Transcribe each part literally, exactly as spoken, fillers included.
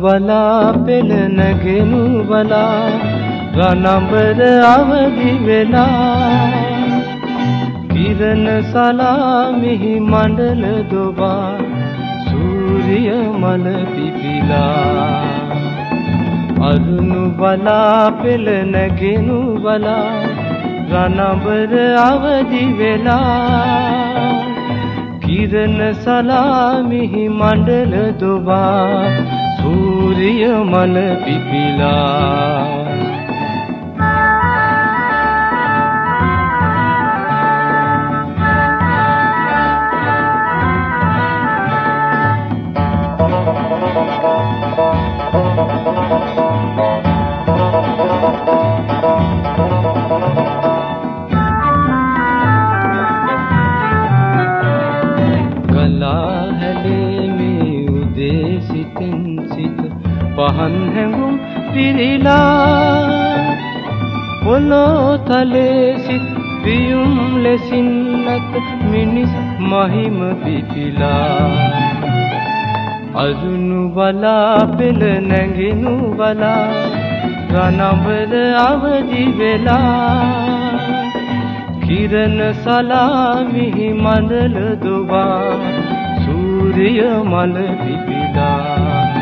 බලා පෙළ නැගෙනු බලා රණඹර අවදි වෙලා කිරණ සලා මිහි මණ්ඩල දොබා සූර්ය මල පිපිලා අරුණු බලා පෙළ නැගෙනු බලා රණඹර අවදි වෙලා කිරණ සලා මිහි මණ්ඩල දොබා සූර්ය මල පිපිලා පහන් හැඟුම් පිරිලා පොළොතලේ සිත් පියුම් ලෙසින් නැත මිනිස් මහිම පිපිලා අරුණු බලා පෙළ නැගෙනු බලා රණඹර අවදි වෙලා කිරණ සලා මිහි මණ්ඩල දොබා සූර්ය මල පිපිලා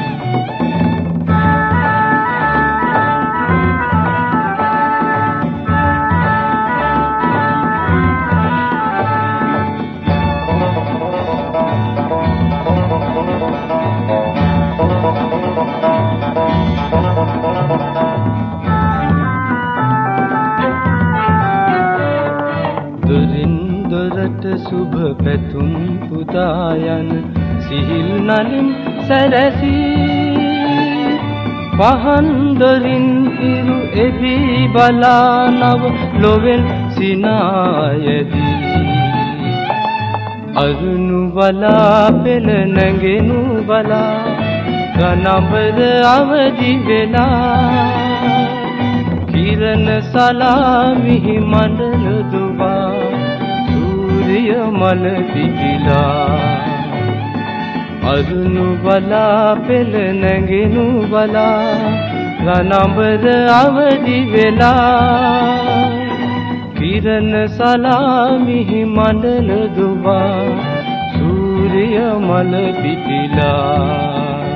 සුභ පැතුම් පුදා යන සිහිල් නලින් සැරසී පහන් දොරින් හිරු එබි බලා නව ලොවෙන් සිනායදී අරුණු බලා පෙළ නැගෙනු බලා රණඹර අවදි වෙලා කිරණ සලා මිහි මණ්ඩල දොබා මල පිපිලා අරුණු බලා පෙළ නැගෙනු බලා රණඹර අවදි වෙලා කිරණ සලා මිහි මණ්ඩල දොබා සූර්ය මල පිපිලා